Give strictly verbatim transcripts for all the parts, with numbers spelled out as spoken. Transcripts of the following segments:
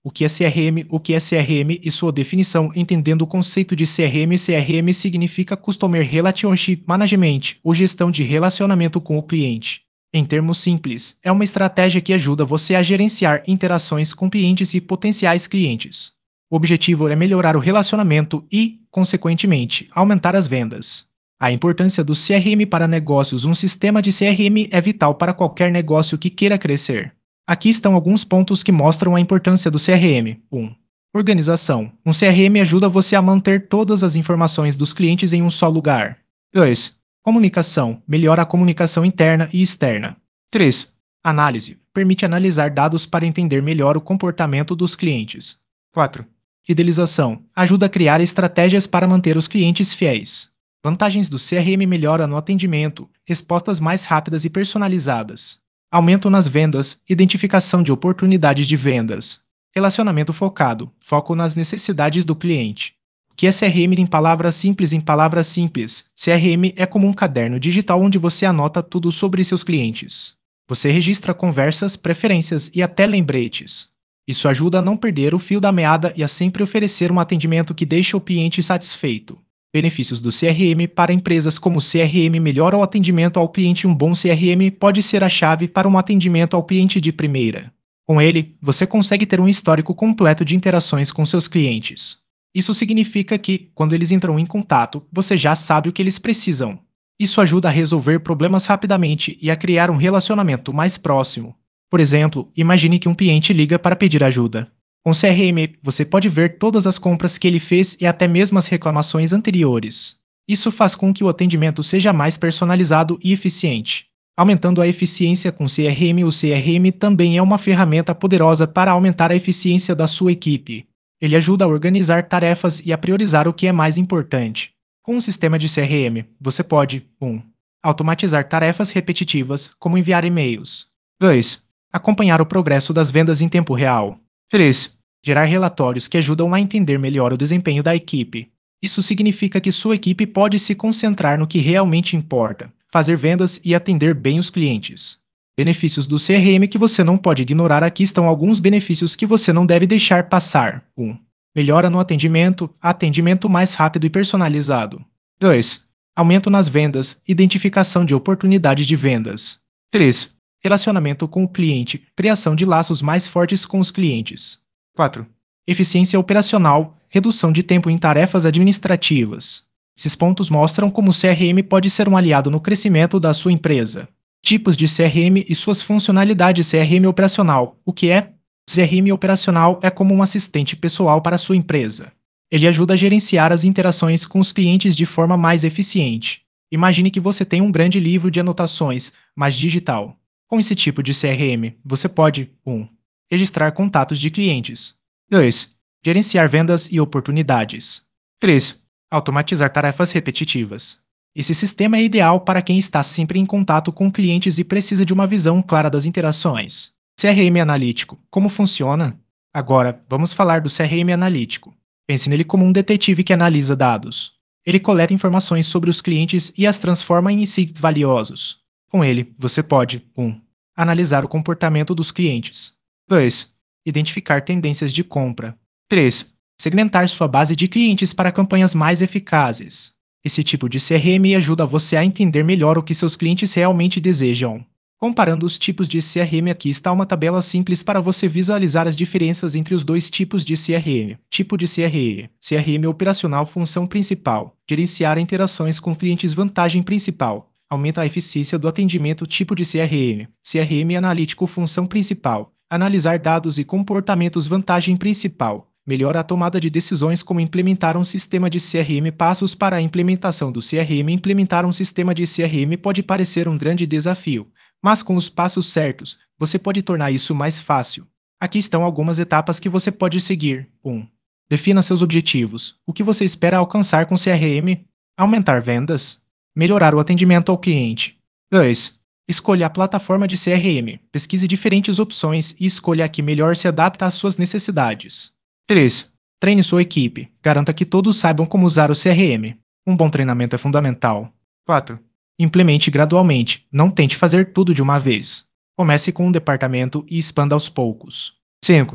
O que é C R M? O que é C R M e sua definição? Entendendo o conceito de C R M, C R M significa Customer Relationship Management, ou gestão de relacionamento com o cliente. Em termos simples, é uma estratégia que ajuda você a gerenciar interações com clientes e potenciais clientes. O objetivo é melhorar o relacionamento e, consequentemente, aumentar as vendas. A importância do C R M para negócios. Um sistema de C R M é vital para qualquer negócio que queira crescer. Aqui estão alguns pontos que mostram a importância do C R M. um. Organização. Um C R M ajuda você a manter todas as informações dos clientes em um só lugar. dois. Comunicação. Melhora a comunicação interna e externa. três. Análise. Permite analisar dados para entender melhor o comportamento dos clientes. quatro. Fidelização. Ajuda a criar estratégias para manter os clientes fiéis. Vantagens do C R M: melhora no atendimento, respostas mais rápidas e personalizadas. Aumento nas vendas, identificação de oportunidades de vendas. Relacionamento focado, foco nas necessidades do cliente. O que é C R M em palavras simples? Em palavras simples, C R M é como um caderno digital onde você anota tudo sobre seus clientes. Você registra conversas, preferências e até lembretes. Isso ajuda a não perder o fio da meada e a sempre oferecer um atendimento que deixe o cliente satisfeito. Benefícios do C R M para empresas. Como o C R M melhora o atendimento ao cliente. Um bom C R M pode ser a chave para um atendimento ao cliente de primeira. Com ele, você consegue ter um histórico completo de interações com seus clientes. Isso significa que, quando eles entram em contato, você já sabe o que eles precisam. Isso ajuda a resolver problemas rapidamente e a criar um relacionamento mais próximo. Por exemplo, imagine que um cliente liga para pedir ajuda. Com C R M, você pode ver todas as compras que ele fez e até mesmo as reclamações anteriores. Isso faz com que o atendimento seja mais personalizado e eficiente. Aumentando a eficiência com C R M. O C R M também é uma ferramenta poderosa para aumentar a eficiência da sua equipe. Ele ajuda a organizar tarefas e a priorizar o que é mais importante. Com um sistema de C R M, você pode um. Automatizar tarefas repetitivas, como enviar e-mails. dois. Acompanhar o progresso das vendas em tempo real. três. Gerar relatórios que ajudam a entender melhor o desempenho da equipe. Isso significa que sua equipe pode se concentrar no que realmente importa, fazer vendas e atender bem os clientes. Benefícios do C R M que você não pode ignorar. Aqui estão alguns benefícios que você não deve deixar passar. um. Melhora no atendimento, atendimento mais rápido e personalizado. dois. Aumento nas vendas, identificação de oportunidades de vendas. três. Relacionamento com o cliente, criação de laços mais fortes com os clientes. quatro. Eficiência operacional, redução de tempo em tarefas administrativas. Esses pontos mostram como o C R M pode ser um aliado no crescimento da sua empresa. Tipos de C R M e suas funcionalidades. C R M operacional. O que é? C R M operacional é como um assistente pessoal para a sua empresa. Ele ajuda a gerenciar as interações com os clientes de forma mais eficiente. Imagine que você tem um grande livro de anotações, mas digital. Com esse tipo de C R M, você pode um. Registrar contatos de clientes. dois. Gerenciar vendas e oportunidades. três. Automatizar tarefas repetitivas. Esse sistema é ideal para quem está sempre em contato com clientes e precisa de uma visão clara das interações. C R M analítico. Como funciona? Agora, vamos falar do C R M analítico. Pense nele como um detetive que analisa dados. Ele coleta informações sobre os clientes e as transforma em insights valiosos. Com ele, você pode um. Analisar o comportamento dos clientes. dois. Identificar tendências de compra. três. Segmentar sua base de clientes para campanhas mais eficazes. Esse tipo de C R M ajuda você a entender melhor o que seus clientes realmente desejam. Comparando os tipos de C R M, aqui está uma tabela simples para você visualizar as diferenças entre os dois tipos de C R M. Tipo de C R M. C R M operacional. Função principal: gerenciar interações com clientes. Vantagem principal: aumenta a eficiência do atendimento. Tipo de C R M. C R M analítico. Função principal: analisar dados e comportamentos. Vantagem principal: melhora a tomada de decisões. Como implementar um sistema de C R M. Passos para a implementação do C R M. Implementar um sistema de C R M pode parecer um grande desafio, mas com os passos certos, você pode tornar isso mais fácil. Aqui estão algumas etapas que você pode seguir. um. Defina seus objetivos. O que você espera alcançar com C R M? Aumentar vendas? Melhorar o atendimento ao cliente. dois. Escolha a plataforma de C R M. Pesquise diferentes opções e escolha a que melhor se adapta às suas necessidades. três. Treine sua equipe. Garanta que todos saibam como usar o C R M. Um bom treinamento é fundamental. quatro. Implemente gradualmente. Não tente fazer tudo de uma vez. Comece com um departamento e expanda aos poucos. cinco.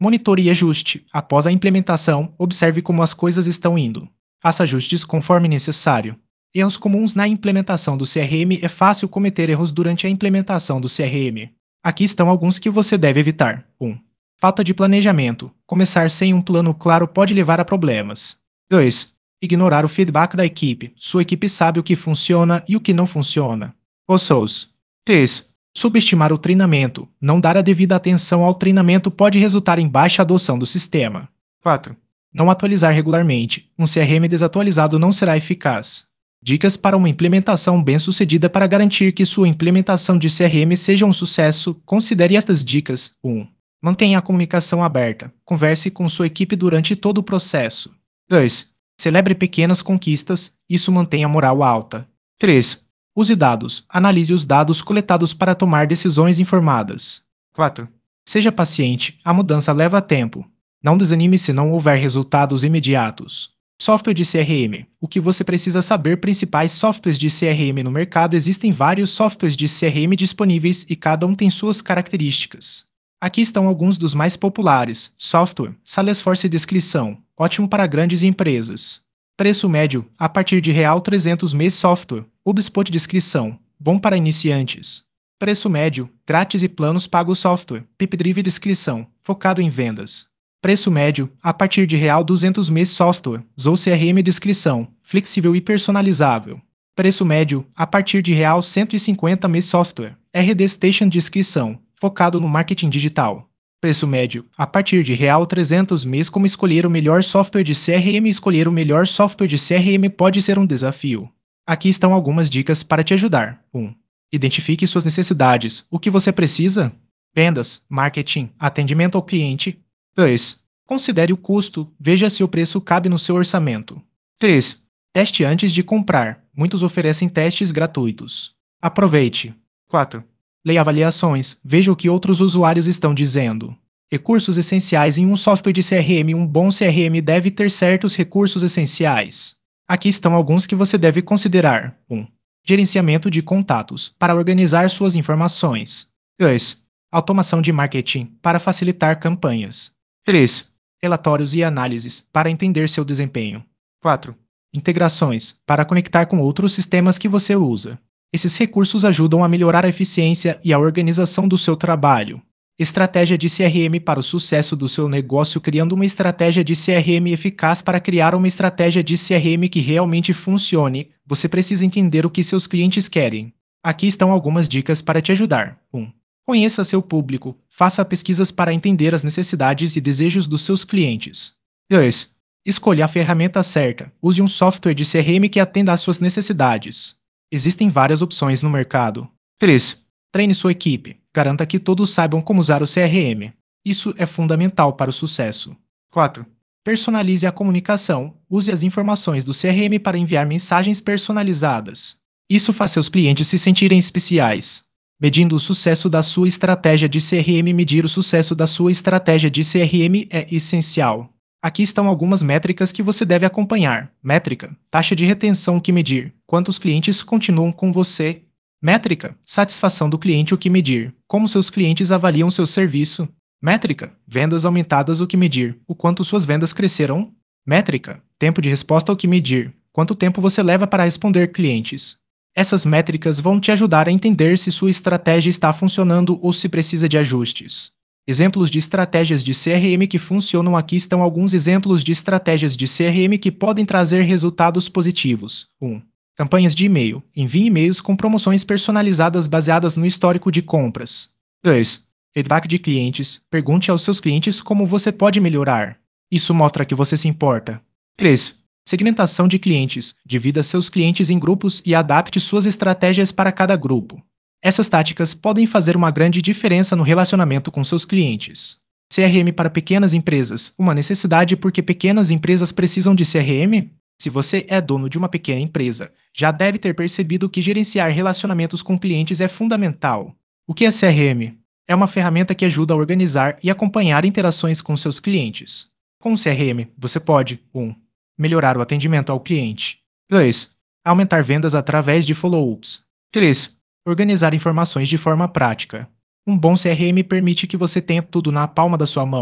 Monitore e ajuste. Após a implementação, observe como as coisas estão indo. Faça ajustes conforme necessário. Erros comuns na implementação do C R M. É fácil cometer erros durante a implementação do C R M. Aqui estão alguns que você deve evitar. um. Falta de planejamento. Começar sem um plano claro pode levar a problemas. dois. Ignorar o feedback da equipe. Sua equipe sabe o que funciona e o que não funciona. Os três. Subestimar o treinamento. Não dar a devida atenção ao treinamento pode resultar em baixa adoção do sistema. quatro. Não atualizar regularmente. Um C R M desatualizado não será eficaz. Dicas para uma implementação bem-sucedida. Para garantir que sua implementação de C R M seja um sucesso, considere estas dicas. um. Mantenha a comunicação aberta. Converse com sua equipe durante todo o processo. dois. Celebre pequenas conquistas. Isso mantém a moral alta. três. Use dados. Analise os dados coletados para tomar decisões informadas. quatro. Seja paciente. A mudança leva tempo. Não desanime se não houver resultados imediatos. Software de C R M. O que você precisa saber? Principais softwares de C R M no mercado. Existem vários softwares de C R M disponíveis e cada um tem suas características. Aqui estão alguns dos mais populares. Software, Salesforce. Descrição: ótimo para grandes empresas. Preço médio, a partir de real trezentos mês. Software, HubSpot. Descrição: bom para iniciantes. Preço médio, grátis e planos pagos. Software, Pipdrive. Descrição: focado em vendas. Preço médio, a partir de real duzentos mês. Software, Zoom C R M. Descrição: flexível e personalizável. Preço médio, a partir de real cento e cinquenta mês. Software, R D Station. Descrição: focado no marketing digital. Preço médio, a partir de real trezentos mês. Como escolher o melhor software de C R M? Escolher o melhor software de C R M pode ser um desafio. Aqui estão algumas dicas para te ajudar. um. Identifique suas necessidades. O que você precisa? Vendas, marketing, atendimento ao cliente. dois. Considere o custo. Veja se o preço cabe no seu orçamento. três. Teste antes de comprar. Muitos oferecem testes gratuitos. Aproveite. quatro. Leia avaliações. Veja o que outros usuários estão dizendo. Recursos essenciais em um software de C R M. Um bom C R M deve ter certos recursos essenciais. Aqui estão alguns que você deve considerar. um. Gerenciamento de contatos, para organizar suas informações. dois. Automação de marketing, para facilitar campanhas. três. Relatórios e análises, para entender seu desempenho. quatro. Integrações, para conectar com outros sistemas que você usa. Esses recursos ajudam a melhorar a eficiência e a organização do seu trabalho. Estratégia de C R M para o sucesso do seu negócio. Criando uma estratégia de C R M eficaz. Para criar uma estratégia de C R M que realmente funcione, você precisa entender o que seus clientes querem. Aqui estão algumas dicas para te ajudar. um. Conheça seu público. Faça pesquisas para entender as necessidades e desejos dos seus clientes. dois. Escolha a ferramenta certa. Use um software de C R M que atenda às suas necessidades. Existem várias opções no mercado. três. Treine sua equipe. Garanta que todos saibam como usar o C R M. Isso é fundamental para o sucesso. quatro. Personalize a comunicação. Use as informações do C R M para enviar mensagens personalizadas. Isso faz seus clientes se sentirem especiais. Medindo o sucesso da sua estratégia de C R M. Medir o sucesso da sua estratégia de C R M é essencial. Aqui estão algumas métricas que você deve acompanhar. Métrica: taxa de retenção. O que medir? Quantos clientes continuam com você? Métrica: satisfação do cliente. O que medir? Como seus clientes avaliam seu serviço? Métrica: vendas aumentadas. O que medir? O quanto suas vendas cresceram? Métrica: tempo de resposta. O que medir? Quanto tempo você leva para responder clientes? Essas métricas vão te ajudar a entender se sua estratégia está funcionando ou se precisa de ajustes. Exemplos de estratégias de C R M que funcionam. Aqui estão alguns exemplos de estratégias de C R M que podem trazer resultados positivos. um. Campanhas de e-mail. Envie e-mails com promoções personalizadas baseadas no histórico de compras. dois. Feedback de clientes. Pergunte aos seus clientes como você pode melhorar. Isso mostra que você se importa. três. Segmentação de clientes. Divida seus clientes em grupos e adapte suas estratégias para cada grupo. Essas táticas podem fazer uma grande diferença no relacionamento com seus clientes. C R M para pequenas empresas. Uma necessidade porque pequenas empresas precisam de C R M? Se você é dono de uma pequena empresa, já deve ter percebido que gerenciar relacionamentos com clientes é fundamental. O que é C R M? É uma ferramenta que ajuda a organizar e acompanhar interações com seus clientes. Com o C R M, você pode um. Melhorar o atendimento ao cliente. dois. Aumentar vendas através de follow-ups. três. Organizar informações de forma prática. Um bom C R M permite que você tenha tudo na palma da sua mão.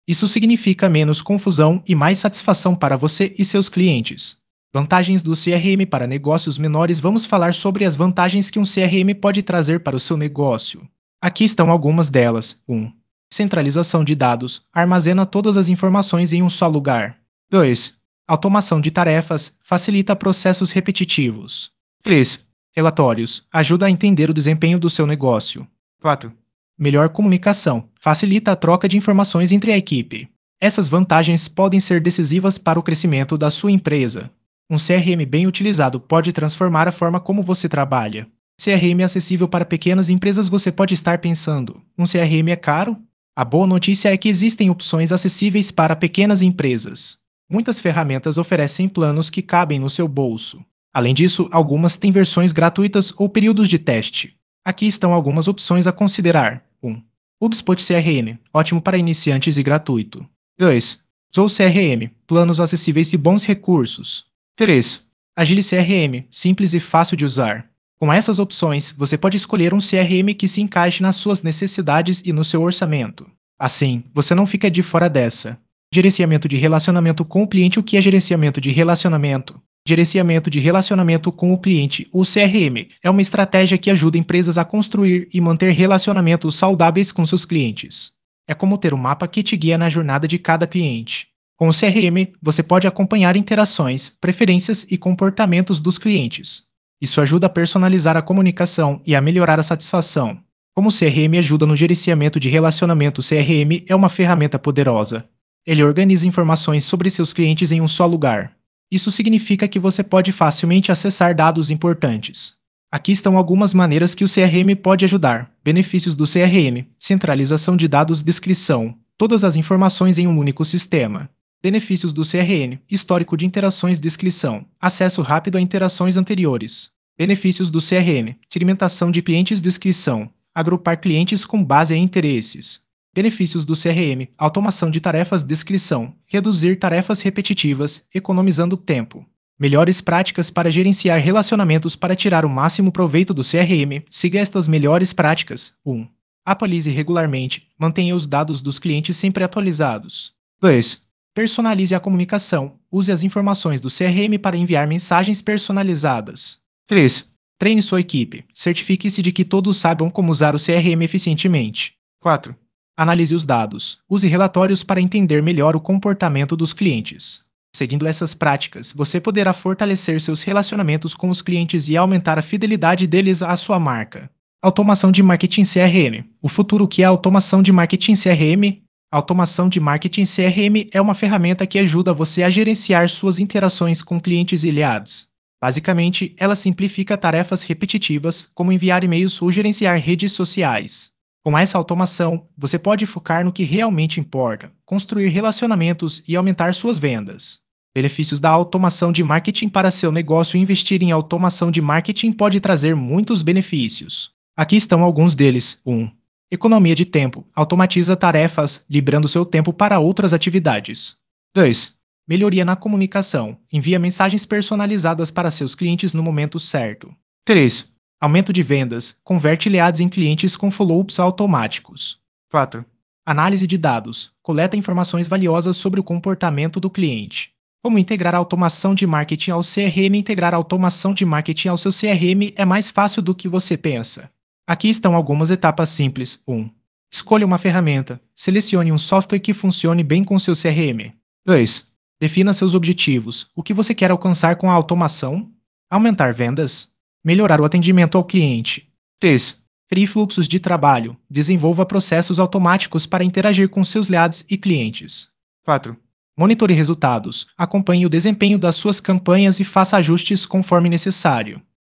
Isso significa menos confusão e mais satisfação para você e seus clientes. Vantagens do C R M para negócios menores. Vamos falar sobre as vantagens que um C R M pode trazer para o seu negócio. Aqui estão algumas delas. um. Centralização de dados. Armazena todas as informações em um só lugar. dois. Automação de tarefas. Facilita processos repetitivos. três. Relatórios. Ajuda a entender o desempenho do seu negócio. quatro. Melhor comunicação. Facilita a troca de informações entre a equipe. Essas vantagens podem ser decisivas para o crescimento da sua empresa. Um C R M bem utilizado pode transformar a forma como você trabalha. C R M acessível para pequenas empresas. Você pode estar pensando: um C R M é caro? A boa notícia é que existem opções acessíveis para pequenas empresas. Muitas ferramentas oferecem planos que cabem no seu bolso. Além disso, algumas têm versões gratuitas ou períodos de teste. Aqui estão algumas opções a considerar. um. HubSpot C R M, ótimo para iniciantes e gratuito. dois. Zoho C R M, planos acessíveis e bons recursos. três. Agile C R M, simples e fácil de usar. Com essas opções, você pode escolher um C R M que se encaixe nas suas necessidades e no seu orçamento. Assim, você não fica de fora dessa. Gerenciamento de relacionamento com o cliente. O que é gerenciamento de relacionamento? Gerenciamento de relacionamento com o cliente, o C R M, é uma estratégia que ajuda empresas a construir e manter relacionamentos saudáveis com seus clientes. É como ter um mapa que te guia na jornada de cada cliente. Com o C R M, você pode acompanhar interações, preferências e comportamentos dos clientes. Isso ajuda a personalizar a comunicação e a melhorar a satisfação. Como o C R M ajuda no gerenciamento de relacionamento, o C R M é uma ferramenta poderosa. Ele organiza informações sobre seus clientes em um só lugar. Isso significa que você pode facilmente acessar dados importantes. Aqui estão algumas maneiras que o C R M pode ajudar. Benefícios do C R M: centralização de dados, descrição, todas as informações em um único sistema. Benefícios do C R M: histórico de interações, descrição, acesso rápido a interações anteriores. Benefícios do C R M: segmentação de clientes, descrição, agrupar clientes com base em interesses. Benefícios do C R M: automação de tarefas, descrição, reduzir tarefas repetitivas, economizando tempo. Melhores práticas para gerenciar relacionamentos. Para tirar o máximo proveito do C R M, siga estas melhores práticas. um. Atualize regularmente, mantenha os dados dos clientes sempre atualizados. dois. Personalize a comunicação, use as informações do C R M para enviar mensagens personalizadas. três. Treine sua equipe, certifique-se de que todos saibam como usar o C R M eficientemente. quatro. Analise os dados. Use relatórios para entender melhor o comportamento dos clientes. Seguindo essas práticas, você poderá fortalecer seus relacionamentos com os clientes e aumentar a fidelidade deles à sua marca. Automação de marketing C R M. O futuro. Que é a automação de marketing C R M? A automação de marketing C R M é uma ferramenta que ajuda você a gerenciar suas interações com clientes e aliados. Basicamente, ela simplifica tarefas repetitivas, como enviar e-mails ou gerenciar redes sociais. Com essa automação, você pode focar no que realmente importa, construir relacionamentos e aumentar suas vendas. Benefícios da automação de marketing para seu negócio. Investir em automação de marketing pode trazer muitos benefícios. Aqui estão alguns deles. um. Economia de tempo. Automatiza tarefas, liberando seu tempo para outras atividades. dois. Melhoria na comunicação. Envia mensagens personalizadas para seus clientes no momento certo. três. Aumento de vendas. Converte leads em clientes com follow-ups automáticos. quatro. Análise de dados. Coleta informações valiosas sobre o comportamento do cliente. Como integrar a automação de marketing ao C R M? Integrar a automação de marketing ao seu C R M é mais fácil do que você pensa. Aqui estão algumas etapas simples. um. Escolha uma ferramenta. Selecione um software que funcione bem com seu C R M. dois. Defina seus objetivos. O que você quer alcançar com a automação? Aumentar vendas? Melhorar o atendimento ao cliente. três. Crie fluxos de trabalho. Desenvolva processos automáticos para interagir com seus leads e clientes. quatro. Monitore resultados. Acompanhe o desempenho das suas campanhas e faça ajustes conforme necessário.